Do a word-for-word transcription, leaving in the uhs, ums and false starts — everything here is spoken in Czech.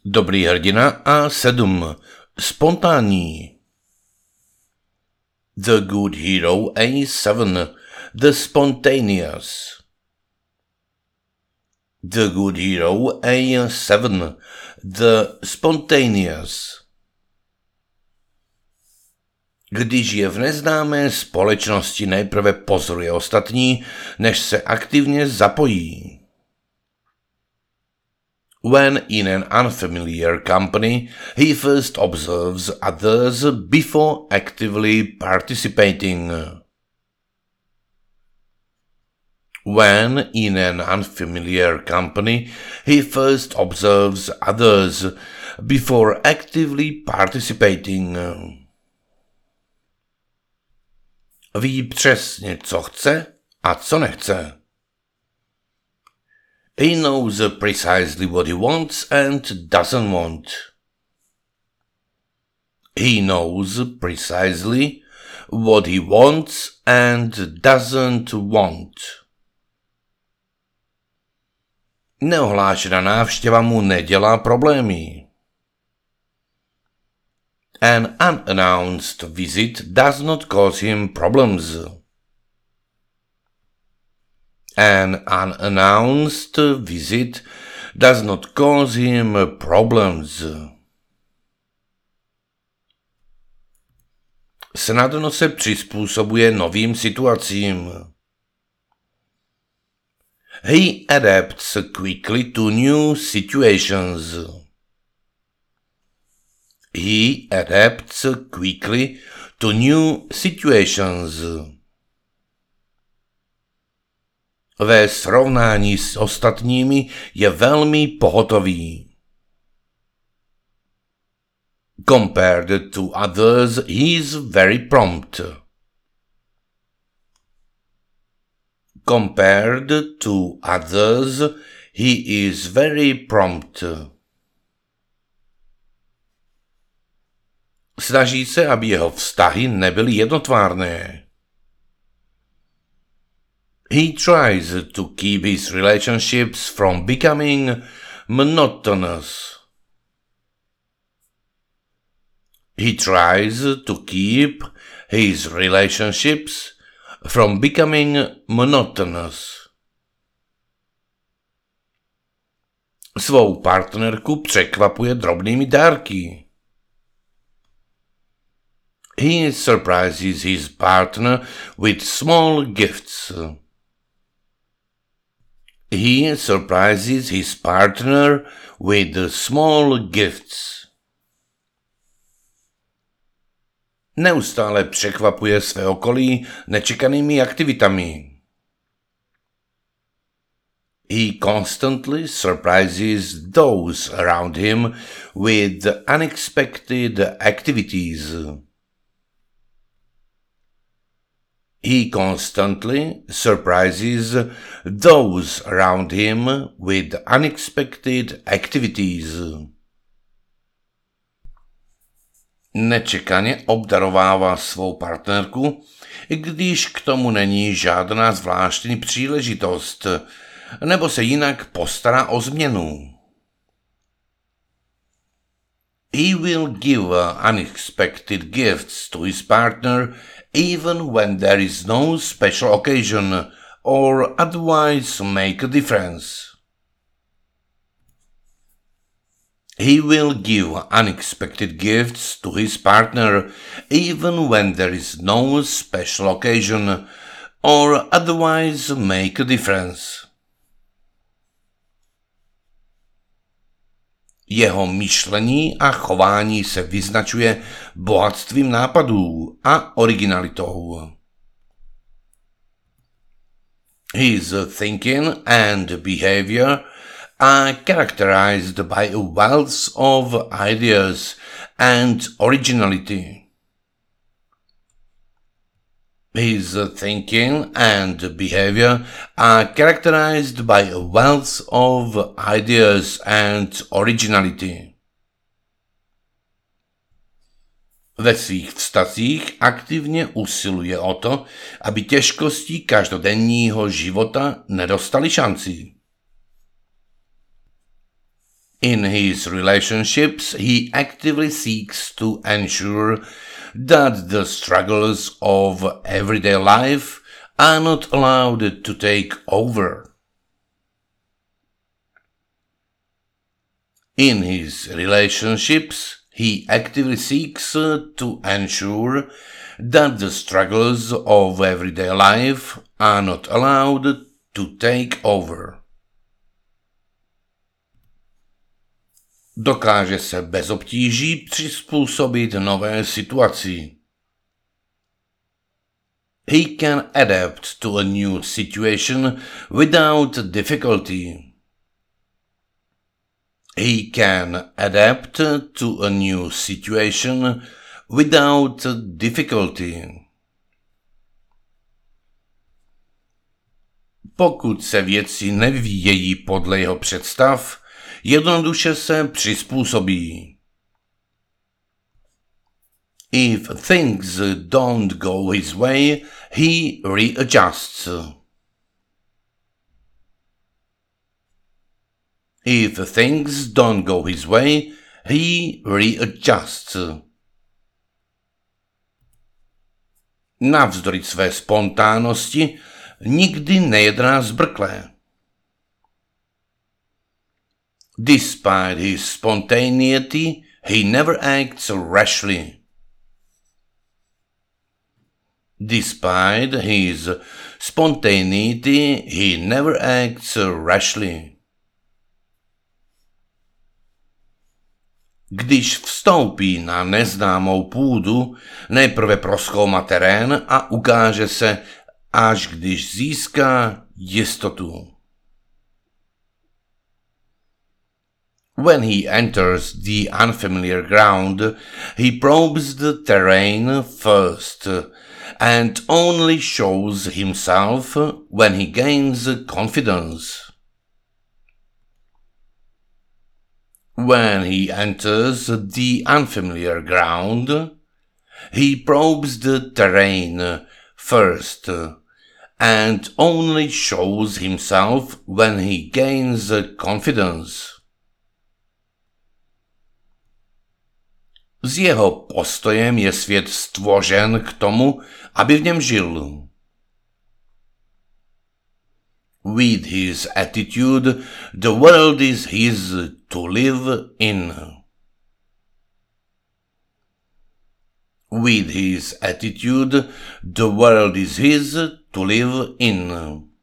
Dobrý hrdina a sedm. Spontánní. The Good Hero A seven. The Spontaneous. The Good Hero A seven. The Spontaneous. Když je v neznámé společnosti, nejprve pozoruje ostatní, než se aktivně zapojí. When in an unfamiliar company, he first observes others before actively participating. When in an unfamiliar company, he first observes others before actively participating. Ví přesně, co chce a co nechce. He knows precisely what he wants and doesn't want. He knows precisely what he wants and doesn't want. Neohlášená návštěva mu nedělá problémy. An unannounced visit does not cause him problems. An unannounced visit does not cause him problems. Snadno se přizpůsobuje novým situacím. He adapts quickly to new situations. He adapts quickly to new situations. Ve srovnání s ostatními je velmi pohotový. Compared to others, he is very prompt. Compared to others, he is very prompt. Snaží se, aby jeho vztahy nebyly jednotvárné. He tries to keep his relationships from becoming monotonous. He tries to keep his relationships from becoming monotonous. Svou partnerku překvapuje drobnými dárky. He surprises his partner with small gifts. He surprises his partner with small gifts. Neustále překvapuje své okolí nečekanými aktivitami. He constantly surprises those around him with unexpected activities. He constantly surprises those around him with unexpected activities. Nečekaně obdarovává svou partnerku, když k tomu není žádná zvláštní příležitost, nebo se jinak postará o změnu. He will give unexpected gifts to his partner even when there is no special occasion or otherwise make a difference. He will give unexpected gifts to his partner even when there is no special occasion or otherwise make a difference. Jeho myšlení a chování se vyznačuje bohatstvím nápadů a originalitou. His thinking and behavior are characterized by a wealth of ideas and originality. His thinking and behavior are characterized by a wealth of ideas and originality. Ve svých vztazích aktivně usiluje o to, aby těžkosti každodenního života nedostaly šanci. In his relationships, he actively seeks to ensure that the struggles of everyday life are not allowed to take over. In his relationships, he actively seeks to ensure that the struggles of everyday life are not allowed to take over. Dokáže se bez obtíží přizpůsobit nové situaci. He can adapt to a new situation without difficulty. He can adapt to a new situation without difficulty. Pokud se věci nevyvíjejí podle jeho představ, jednoduše se přizpůsobí. If things don't go his way, he readjusts. If things don't go his way, he readjusts. Navzdory své spontánnosti nikdy nejedná zbrkle. Despite his spontaneity, he never acts rashly. Despite his spontaneity, he never acts rashly. Když vstoupí na neznámou půdu, nejprve prozkoumá terén a ukáže se, až když získá jistotu. When he enters the unfamiliar ground, he probes the terrain first, and only shows himself when he gains confidence. When he enters the unfamiliar ground, he probes the terrain first, and only shows himself when he gains confidence. S jeho postojem je svět stvořen k tomu, aby v něm žil. With his attitude, the world is his to live in. With his attitude, the world is his to live in.